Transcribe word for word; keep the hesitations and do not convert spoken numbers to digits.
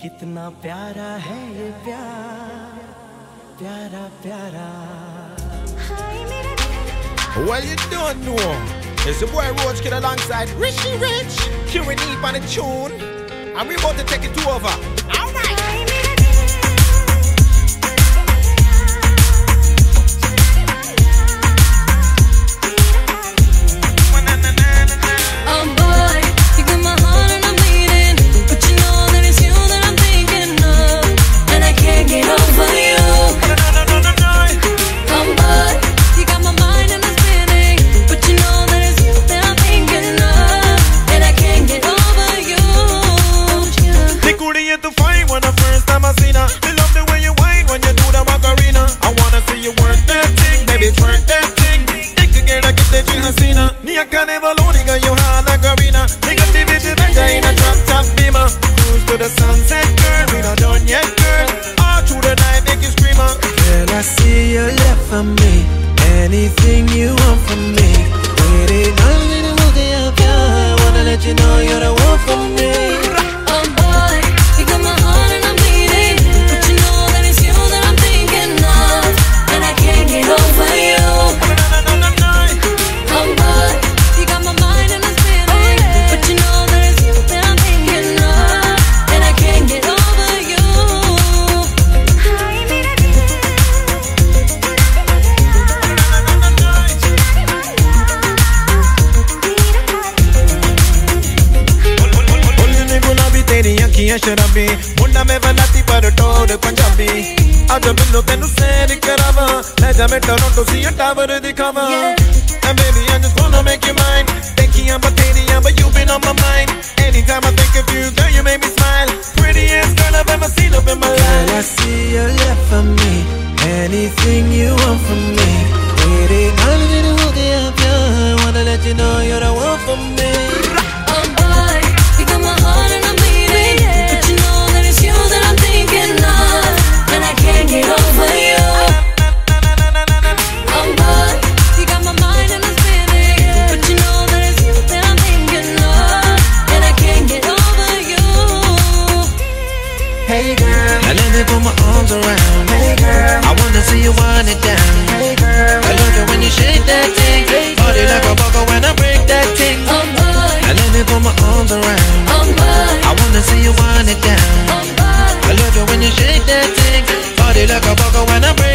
कितना प्यारा है ये प्यार, प्यारा प्यारा. Well, you don't know. It's the boy Roach Kid alongside Richie Rich, Kieran Eve on the tune, and we about to take it over. All right. शराबी मुंडा में बनाती पर टोर पंजाबी आज बिल्लो तेनु सैर करावा ले जा मैं टोरंटो सी टावर दिखावा and baby I just wanna make you mine thinking I'm a tedium but you've been on my mind anytime I think of you girl you make me smile prettiest girl I've ever seen up in my life. Girl I see your love for me anything you want from me तेरे नाल मेरे हो गया प्यार wanna let you know you're the one for me. Oh boy you got my heart and I'm bleeding but you know that it's you that I'm thinking of and I can't get over you. Oh boy you got my mind and I'm spinning but you know that it's you that I'm thinking of and I can't get over you. Hey girl now let me put my arms around. Hey girl I wanna see you wind it down. Hey girl I love it when you shake that thing. Body like a bugger when I break that thing. Oh boy now let me put my arms around. oh boy I wanna see you wind it down. oh boy I love it when you shake that thing. Body like a bugger when I break